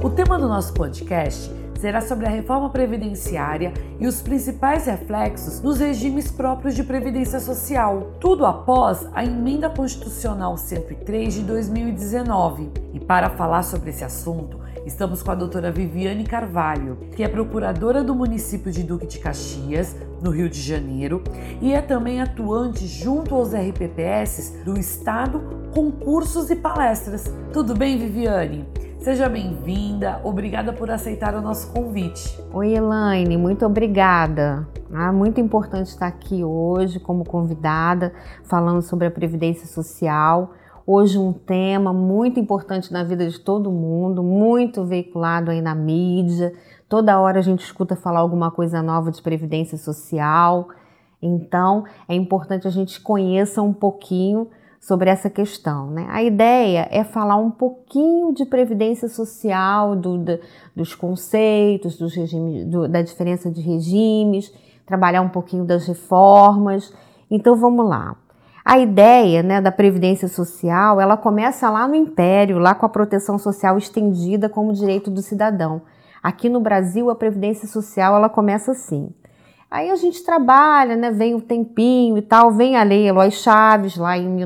O tema do nosso podcast será sobre a reforma previdenciária e os principais reflexos nos regimes próprios de previdência social, tudo após a Emenda Constitucional 103 de 2019. E para falar sobre esse assunto, estamos com a doutora Viviane Carvalho, que é procuradora do município de Duque de Caxias, no Rio de Janeiro, e é também atuante junto aos RPPS do Estado, com cursos e palestras. Tudo bem, Viviane? Seja bem-vinda, obrigada por aceitar o nosso convite. Oi, Elaine, muito obrigada. Muito importante estar aqui hoje como convidada, falando sobre a Previdência Social. Hoje um tema muito importante na vida de todo mundo, muito veiculado aí na mídia. Toda hora a gente escuta falar alguma coisa nova de Previdência Social. Então, é importante a gente conheça um pouquinho sobre essa questão, né? A ideia é falar um pouquinho de previdência social, dos conceitos, dos regimes, da diferença de regimes, trabalhar um pouquinho das reformas. Então vamos lá. A ideia, né, da previdência social, ela começa lá no Império, lá com a proteção social estendida como direito do cidadão. Aqui no Brasil, a previdência social ela começa assim. Aí a gente trabalha, né, vem o tempinho e tal, vem a Lei Eloy Chaves, lá em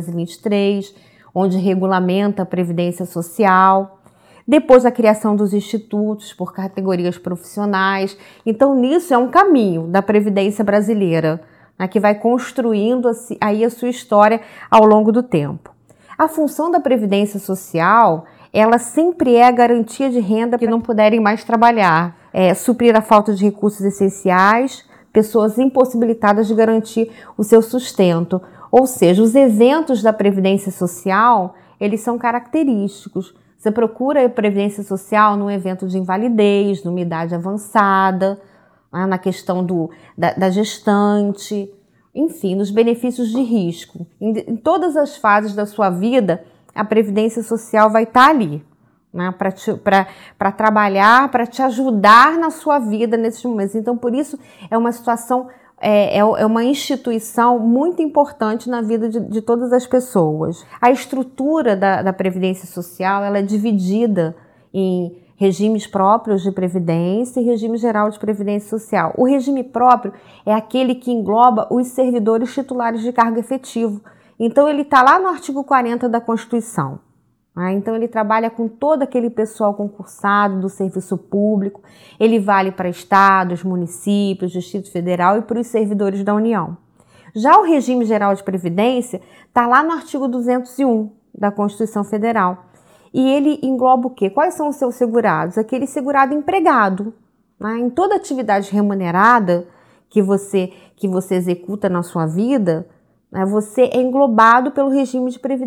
1923, onde regulamenta a Previdência Social. Depois a criação dos institutos por categorias profissionais. Então, nisso é um caminho da Previdência brasileira, né, que vai construindo aí a sua história ao longo do tempo. A função da Previdência Social, ela sempre é a garantia de renda que não puderem mais trabalhar. Suprir a falta de recursos essenciais, pessoas impossibilitadas de garantir o seu sustento. Ou seja, os eventos da Previdência Social, eles são característicos. Você procura a Previdência Social num evento de invalidez, numa idade avançada, na questão da gestante, enfim, nos benefícios de risco. Em todas as fases da sua vida, a Previdência Social vai estar ali, né, para trabalhar, para te ajudar na sua vida nesses momentos. Então, por isso, é uma situação, é uma instituição muito importante na vida de todas as pessoas. A estrutura da Previdência Social ela é dividida em regimes próprios de previdência e regime geral de previdência social. O regime próprio é aquele que engloba os servidores titulares de cargo efetivo. Então, ele está lá no artigo 40 da Constituição. Então, ele trabalha com todo aquele pessoal concursado do serviço público. Ele vale para estados, municípios, Distrito Federal e para os servidores da União. Já o regime geral de previdência está lá no artigo 201 da Constituição Federal. E ele engloba o quê? Quais são os seus segurados? Aquele segurado empregado. Em toda atividade remunerada que você executa na sua vida, você é englobado pelo regime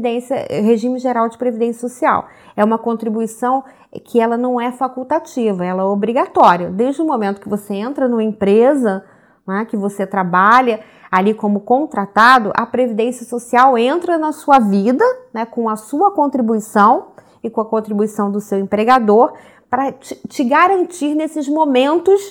geral de previdência social. É uma contribuição que ela não é facultativa, ela é obrigatória. Desde o momento que você entra numa empresa, que você trabalha ali como contratado, a previdência social entra na sua vida, com a sua contribuição e com a contribuição do seu empregador para te garantir nesses momentos,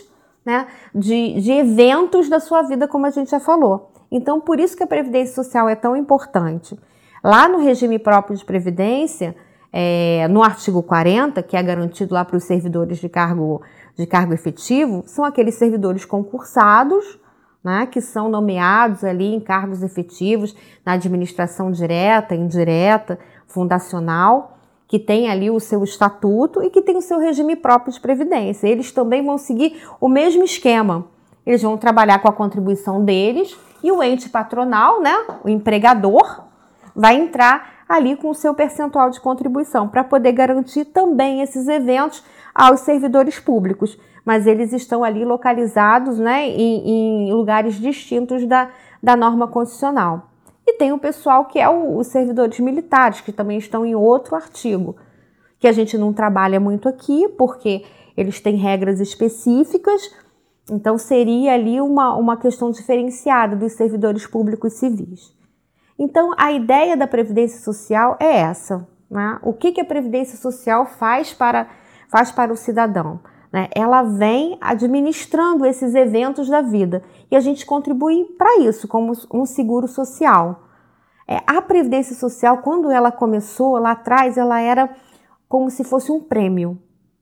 de eventos da sua vida, como a gente já falou. Então, por isso que a Previdência Social é tão importante. Lá no regime próprio de Previdência, no artigo 40, que é garantido lá para os servidores de cargo efetivo, são aqueles servidores concursados, que são nomeados ali em cargos efetivos na administração direta, indireta, fundacional, que tem ali o seu estatuto e que tem o seu regime próprio de previdência. Eles também vão seguir o mesmo esquema. Eles vão trabalhar com a contribuição deles e o ente patronal, o empregador, vai entrar ali com o seu percentual de contribuição para poder garantir também esses eventos aos servidores públicos. Mas eles estão ali localizados, em lugares distintos da norma constitucional. E tem o pessoal que é os servidores militares, que também estão em outro artigo, que a gente não trabalha muito aqui, porque eles têm regras específicas. Então, seria ali uma questão diferenciada dos servidores públicos civis. Então, a ideia da Previdência Social é essa. O que a Previdência Social faz para o cidadão? Ela vem administrando esses eventos da vida e a gente contribui para isso, como um seguro social. A Previdência Social, quando ela começou lá atrás, ela era como se fosse um prêmio.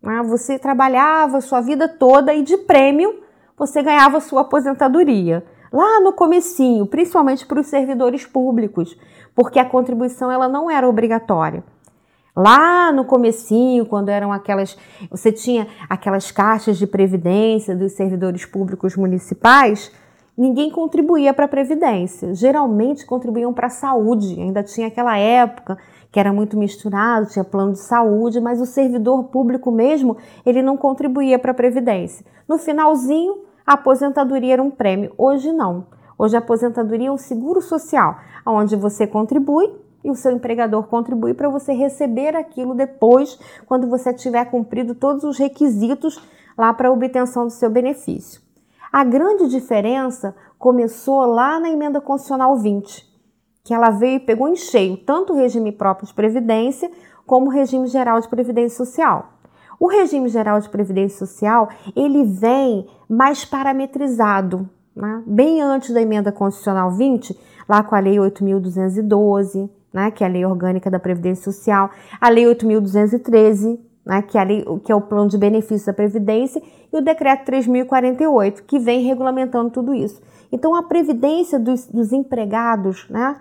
né? Você trabalhava a sua vida toda e de prêmio você ganhava a sua aposentadoria. Lá no comecinho, principalmente para os servidores públicos, porque a contribuição ela não era obrigatória. Lá no comecinho, quando você tinha aquelas caixas de previdência dos servidores públicos municipais, ninguém contribuía para a previdência. Geralmente contribuíam para a saúde. Ainda tinha aquela época que era muito misturado, tinha plano de saúde, mas o servidor público mesmo, ele não contribuía para a previdência. No finalzinho, a aposentadoria era um prêmio. Hoje não. Hoje a aposentadoria é um seguro social, onde você contribui e o seu empregador contribui para você receber aquilo depois, quando você tiver cumprido todos os requisitos lá para a obtenção do seu benefício. A grande diferença começou lá na Emenda Constitucional 20, que ela veio e pegou em cheio tanto o regime próprio de previdência como o regime geral de previdência social. O regime geral de previdência social, ele vem mais parametrizado, né? Bem antes da Emenda Constitucional 20, lá com a Lei 8.212, né, que é a Lei Orgânica da Previdência Social, a Lei 8.213, né, que é o Plano de Benefícios da Previdência, e o Decreto 3.048, que vem regulamentando tudo isso. Então, a previdência dos empregados, né,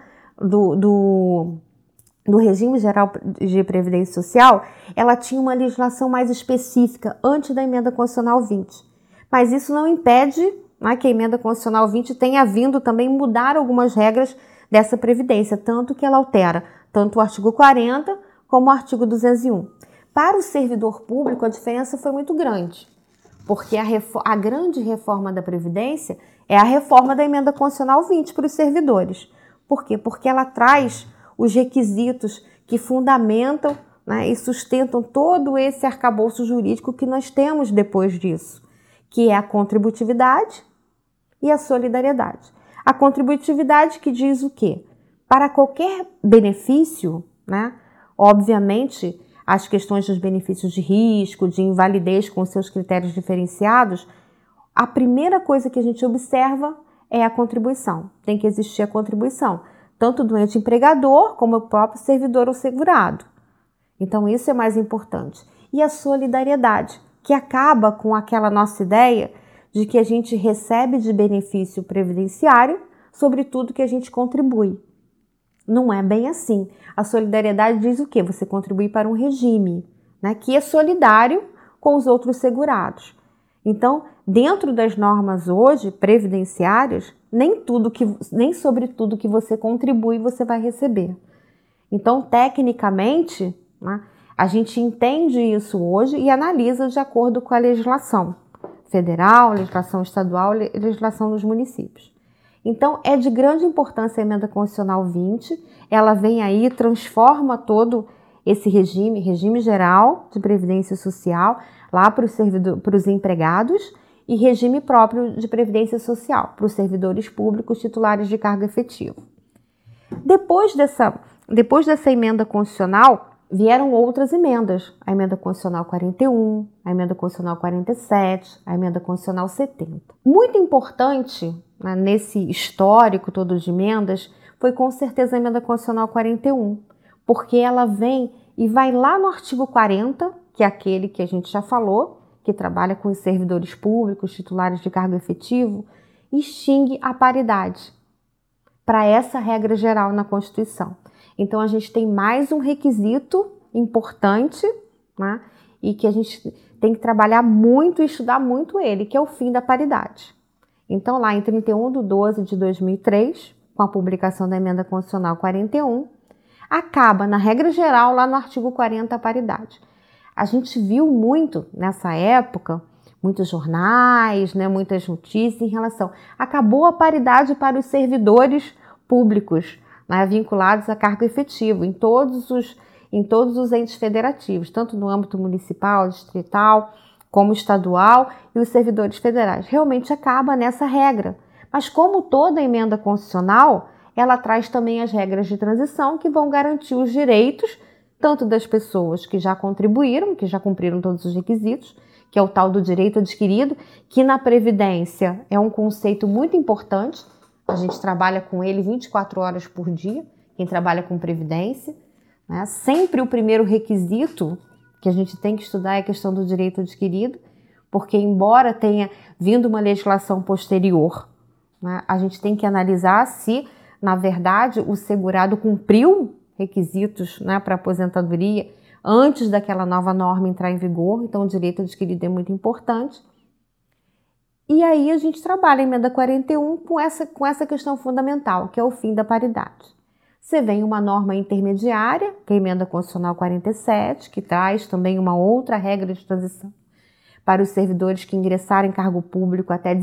do regime geral de previdência social, ela tinha uma legislação mais específica antes da Emenda Constitucional 20. Mas isso não impede, né, que a Emenda Constitucional 20 tenha vindo também mudar algumas regras dessa previdência, tanto que ela altera tanto o artigo 40 como o artigo 201. Para o servidor público, a diferença foi muito grande, porque a grande reforma da Previdência é a reforma da Emenda Constitucional 20 para os servidores. Por quê? Porque ela traz os requisitos que fundamentam, né, e sustentam todo esse arcabouço jurídico que nós temos depois disso, que é a contributividade e a solidariedade. A contributividade que diz o quê? Para qualquer benefício, né, obviamente, as questões dos benefícios de risco, de invalidez com seus critérios diferenciados, a primeira coisa que a gente observa é a contribuição. Tem que existir a contribuição, tanto do ente empregador como o próprio servidor ou segurado. Então, isso é mais importante. E a solidariedade, que acaba com aquela nossa ideia de que a gente recebe de benefício previdenciário sobre tudo que a gente contribui. Não é bem assim. A solidariedade diz o quê? Você contribui para um regime, né, que é solidário com os outros segurados. Então, dentro das normas hoje previdenciárias, nem sobre tudo que você contribui você vai receber. Então, tecnicamente, né, a gente entende isso hoje e analisa de acordo com a legislação federal, legislação estadual, legislação dos municípios. Então, é de grande importância a Emenda Constitucional 20, ela vem aí, transforma todo esse regime geral de previdência social, lá para os empregados, e regime próprio de previdência social, para os servidores públicos titulares de cargo efetivo. Depois dessa emenda constitucional, vieram outras emendas, a Emenda Constitucional 41, a Emenda Constitucional 47, a Emenda Constitucional 70. Muito importante, né, nesse histórico todo de emendas foi com certeza a Emenda Constitucional 41, porque ela vem e vai lá no artigo 40, que é aquele que a gente já falou, que trabalha com os servidores públicos, titulares de cargo efetivo, e extingue a paridade para essa regra geral na Constituição. Então, a gente tem mais um requisito importante, né, e que a gente tem que trabalhar muito e estudar muito ele, que é o fim da paridade. Então, lá em 31/12/2003, com a publicação da Emenda Constitucional 41, acaba, na regra geral, lá no artigo 40, a paridade. A gente viu muito, nessa época, muitos jornais, né, muitas notícias em relação... Acabou a paridade para os servidores públicos, né, vinculados a cargo efetivo, em todos os entes federativos, tanto no âmbito municipal, distrital, como estadual e os servidores federais. Realmente acaba nessa regra. Mas como toda emenda constitucional, ela traz também as regras de transição que vão garantir os direitos tanto das pessoas que já contribuíram, que já cumpriram todos os requisitos, que é o tal do direito adquirido, que na Previdência é um conceito muito importante. A gente trabalha com ele 24 horas por dia, quem trabalha com Previdência, né? Sempre o primeiro requisito que a gente tem que estudar é a questão do direito adquirido, porque embora tenha vindo uma legislação posterior, né, a gente tem que analisar se, na verdade, o segurado cumpriu requisitos, né, para aposentadoria antes daquela nova norma entrar em vigor. Então o direito adquirido é muito importante. E aí a gente trabalha a emenda 41 com essa questão fundamental, que é o fim da paridade. Você vem uma norma intermediária, que é a emenda constitucional 47, que traz também uma outra regra de transição para os servidores que ingressaram em cargo público até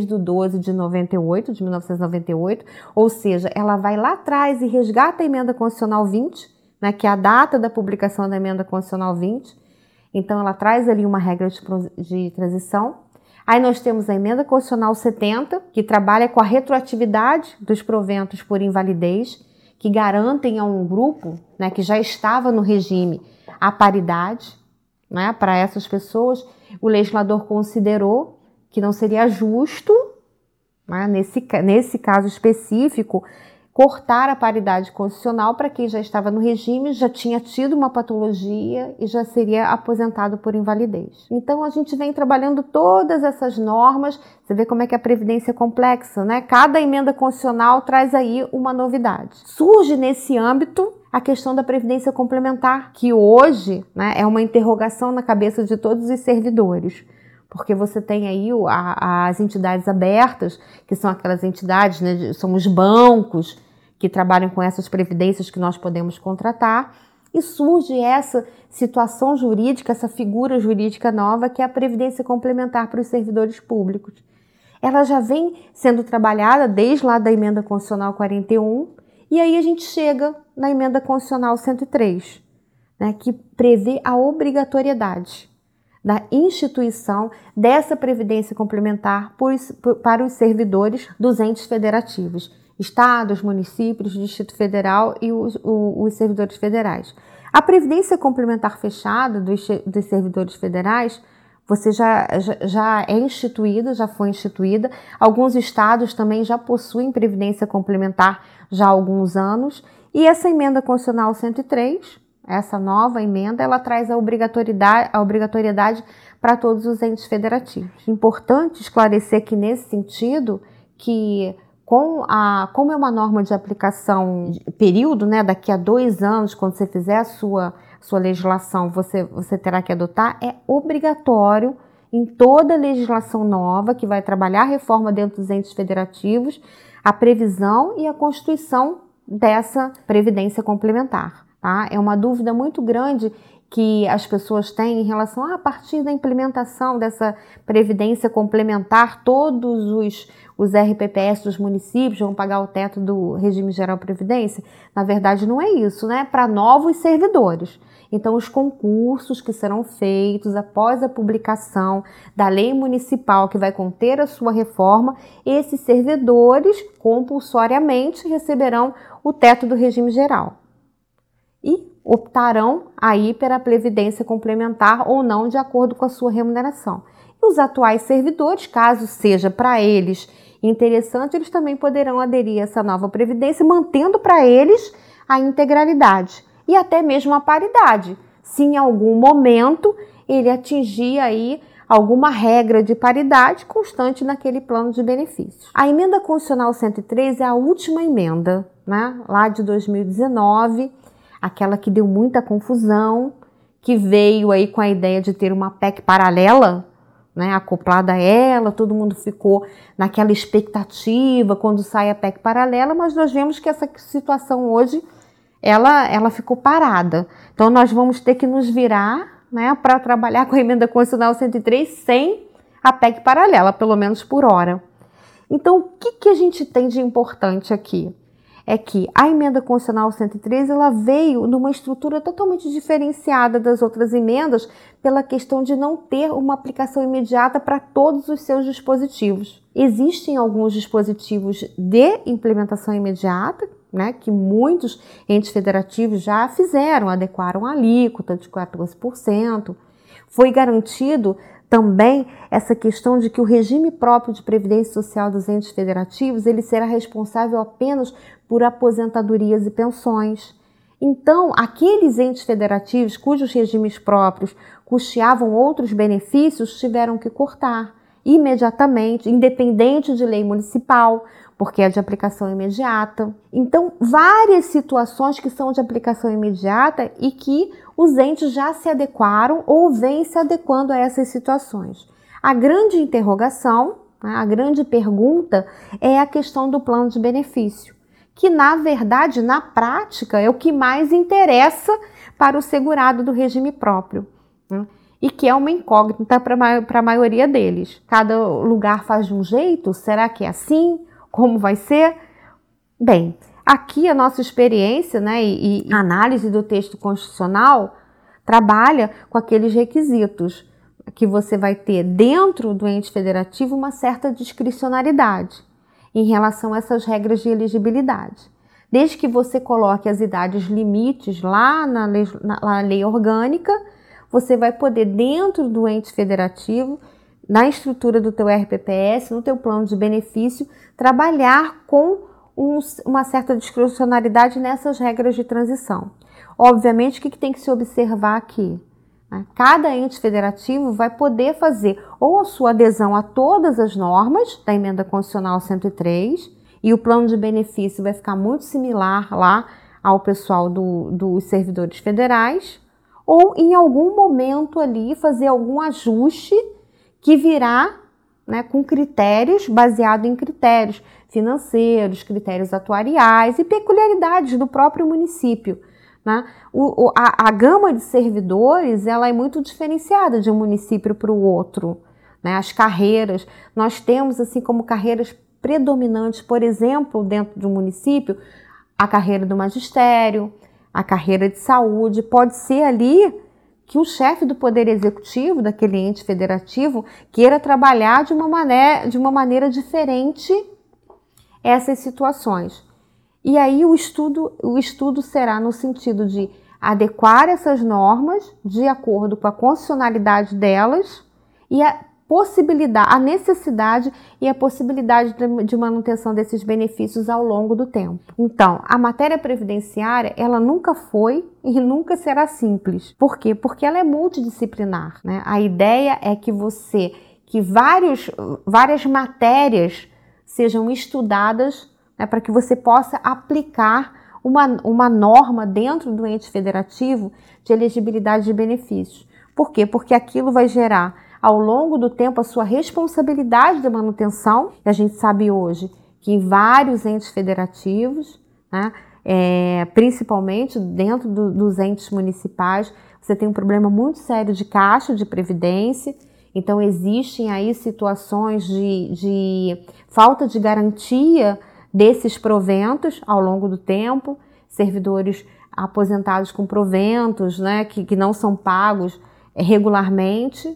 16/12/98, de 1998, ou seja, ela vai lá atrás e resgata a emenda constitucional 20, né, que é a data da publicação da emenda constitucional 20, então ela traz ali uma regra de transição. Aí nós temos a emenda constitucional 70, que trabalha com a retroatividade dos proventos por invalidez, que garantem a um grupo, né, que já estava no regime a paridade, né, para essas pessoas. O legislador considerou que não seria justo, né, nesse caso específico, cortar a paridade constitucional para quem já estava no regime, já tinha tido uma patologia e já seria aposentado por invalidez. Então a gente vem trabalhando todas essas normas. Você vê como é que a Previdência é complexa, né? Cada emenda constitucional traz aí uma novidade. Surge nesse âmbito a questão da Previdência Complementar, que hoje, né, é uma interrogação na cabeça de todos os servidores. Porque você tem aí as entidades abertas, que são aquelas entidades, né, são os bancos que trabalham com essas previdências que nós podemos contratar, e surge essa situação jurídica, essa figura jurídica nova, que é a Previdência Complementar para os servidores públicos. Ela já vem sendo trabalhada desde lá da Emenda Constitucional 41, e aí a gente chega na Emenda Constitucional 103, né, que prevê a obrigatoriedade da instituição dessa previdência complementar para os servidores dos entes federativos, estados, municípios, Distrito Federal e os servidores federais. A previdência complementar fechada dos servidores federais, você já é instituída, já foi instituída. Alguns estados também já possuem previdência complementar já há alguns anos. E essa emenda constitucional 103, essa nova emenda, ela traz a obrigatoriedade para todos os entes federativos. Importante esclarecer que, nesse sentido, que como é uma norma de aplicação período, né, daqui a 2 anos, quando você fizer a sua legislação, você terá que adotar, é obrigatório em toda legislação nova que vai trabalhar a reforma dentro dos entes federativos, a previsão e a constituição dessa previdência complementar. Tá? É uma dúvida muito grande que as pessoas têm em relação a partir da implementação dessa previdência complementar, todos os RPPS dos municípios vão pagar o teto do regime geral de previdência. Na verdade, não é isso, né? Para novos servidores. Então, os concursos que serão feitos após a publicação da lei municipal que vai conter a sua reforma, esses servidores compulsoriamente receberão o teto do regime geral e optarão aí pela previdência complementar ou não, de acordo com a sua remuneração. E os atuais servidores, caso seja para eles interessante, eles também poderão aderir a essa nova previdência, mantendo para eles a integralidade e até mesmo a paridade, se em algum momento ele atingir aí alguma regra de paridade constante naquele plano de benefícios. A emenda constitucional 103 é a última emenda, né, lá de 2019, aquela que deu muita confusão, que veio aí com a ideia de ter uma PEC paralela, né, acoplada a ela, todo mundo ficou naquela expectativa quando sai a PEC paralela, mas nós vemos que essa situação hoje, ela ficou parada. Então nós vamos ter que nos virar, né, para trabalhar com a emenda constitucional 103 sem a PEC paralela, pelo menos por hora. Então o que a gente tem de importante aqui? É que a emenda constitucional 103 ela veio numa estrutura totalmente diferenciada das outras emendas pela questão de não ter uma aplicação imediata para todos os seus dispositivos. Existem alguns dispositivos de implementação imediata, né, que muitos entes federativos já fizeram, adequaram a alíquota de 14%. Foi garantido também essa questão de que o regime próprio de previdência social dos entes federativos ele será responsável apenas por aposentadorias e pensões. Então, aqueles entes federativos cujos regimes próprios custeavam outros benefícios tiveram que cortar imediatamente, independente de lei municipal, porque é de aplicação imediata. Então, várias situações que são de aplicação imediata e que os entes já se adequaram ou vêm se adequando a essas situações. A grande interrogação, a grande pergunta é a questão do plano de benefício, que na verdade, na prática, é o que mais interessa para o segurado do regime próprio, e que é uma incógnita para a maioria deles. Cada lugar faz de um jeito, será que é assim? Como vai ser? Bem, aqui a nossa experiência, e análise do texto constitucional trabalha com aqueles requisitos que você vai ter dentro do ente federativo uma certa discricionariedade em relação a essas regras de elegibilidade. Desde que você coloque as idades limites lá na lei orgânica, você vai poder, dentro do ente federativo, na estrutura do teu RPPS, no teu plano de benefício, trabalhar com uma certa discricionariedade nessas regras de transição. Obviamente, o que tem que se observar aqui? Cada ente federativo vai poder fazer ou a sua adesão a todas as normas da Emenda Constitucional 103, e o plano de benefício vai ficar muito similar lá ao pessoal dos servidores federais, ou em algum momento ali fazer algum ajuste que virá com critérios, baseado em critérios financeiros, critérios atuariais e peculiaridades do próprio município. A gama de servidores ela é muito diferenciada de um município para o outro. As carreiras, nós temos assim como carreiras predominantes, por exemplo, dentro do município, a carreira do magistério, a carreira de saúde. Pode ser ali que o chefe do Poder Executivo, daquele ente federativo, queira trabalhar de uma maneira diferente essas situações. E aí o estudo será no sentido de adequar essas normas de acordo com a constitucionalidade delas e a necessidade e a possibilidade de manutenção desses benefícios ao longo do tempo. Então, a matéria previdenciária, ela nunca foi e nunca será simples. Por quê? Porque ela é multidisciplinar, A ideia é que várias matérias sejam estudadas, para que você possa aplicar uma norma dentro do ente federativo de elegibilidade de benefícios. Por quê? Porque aquilo vai gerar ao longo do tempo a sua responsabilidade de manutenção. A gente sabe hoje que em vários entes federativos, principalmente dentro dos entes municipais, você tem um problema muito sério de caixa de previdência. Então existem aí situações de falta de garantia desses proventos ao longo do tempo, servidores aposentados com proventos, que não são pagos regularmente.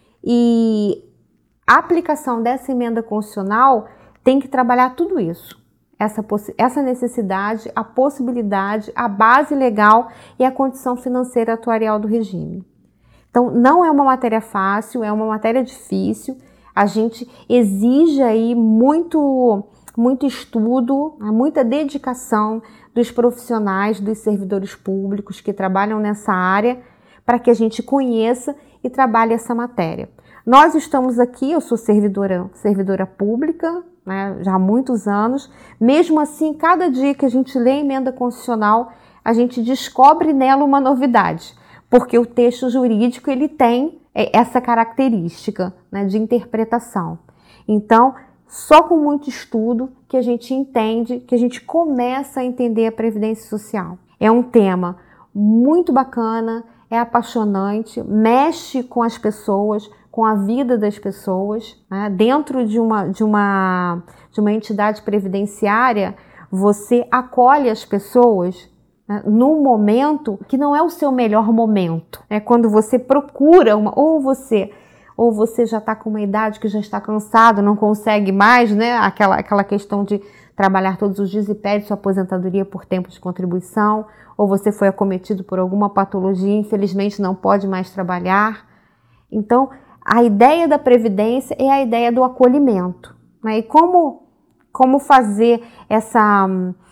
E a aplicação dessa emenda constitucional tem que trabalhar tudo isso, essa necessidade, a possibilidade, a base legal e a condição financeira atuarial do regime. Então, não é uma matéria fácil, é uma matéria difícil. A gente exige aí muito estudo, muita dedicação dos profissionais, dos servidores públicos que trabalham nessa área, para que a gente conheça e trabalhe essa matéria. Nós estamos aqui, eu sou servidora pública, já há muitos anos. Mesmo assim, cada dia que a gente lê a emenda constitucional, a gente descobre nela uma novidade, porque o texto jurídico ele tem essa característica de interpretação. Então, só com muito estudo que a gente entende, que a gente começa a entender a Previdência Social. É um tema muito bacana, é apaixonante, mexe com as pessoas, com a vida das pessoas. Dentro de uma entidade previdenciária, você acolhe as pessoas num momento que não é o seu melhor momento. É quando você procura ou você já está com uma idade que já está cansado, não consegue mais, aquela questão de trabalhar todos os dias e pede sua aposentadoria por tempo de contribuição, ou você foi acometido por alguma patologia, infelizmente não pode mais trabalhar. Então, a ideia da Previdência é a ideia do acolhimento. E como fazer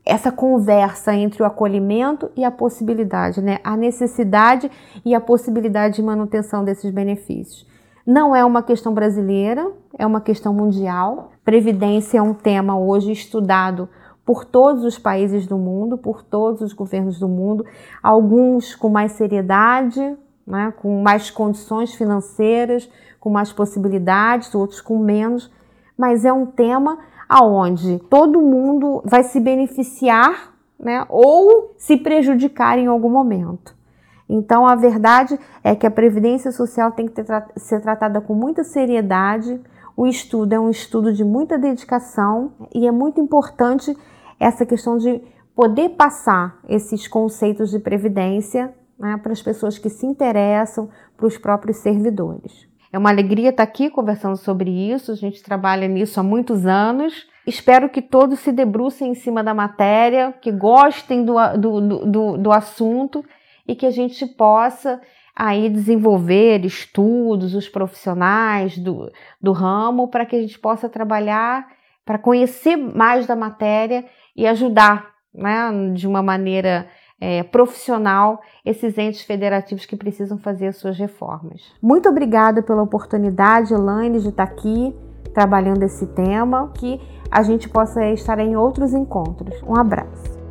essa conversa entre o acolhimento e a possibilidade, né? A necessidade e a possibilidade de manutenção desses benefícios. Não é uma questão brasileira, é uma questão mundial. Previdência é um tema hoje estudado por todos os países do mundo, por todos os governos do mundo, alguns com mais seriedade, né? Com mais condições financeiras, com mais possibilidades, outros com menos, mas é um tema aonde todo mundo vai se beneficiar, né, ou se prejudicar em algum momento. Então, a verdade é que a Previdência Social tem que ser tratada com muita seriedade. O estudo é um estudo de muita dedicação e é muito importante essa questão de poder passar esses conceitos de previdência, né, para as pessoas que se interessam, para os próprios servidores. É uma alegria estar aqui conversando sobre isso, a gente trabalha nisso há muitos anos. Espero que todos se debrucem em cima da matéria, que gostem do assunto e que a gente possa aí desenvolver estudos, os profissionais do ramo, para que a gente possa trabalhar, para conhecer mais da matéria e ajudar, né, de uma maneira profissional esses entes federativos que precisam fazer as suas reformas. Muito obrigada pela oportunidade, Elaine, de estar aqui trabalhando esse tema, que a gente possa estar em outros encontros. Um abraço.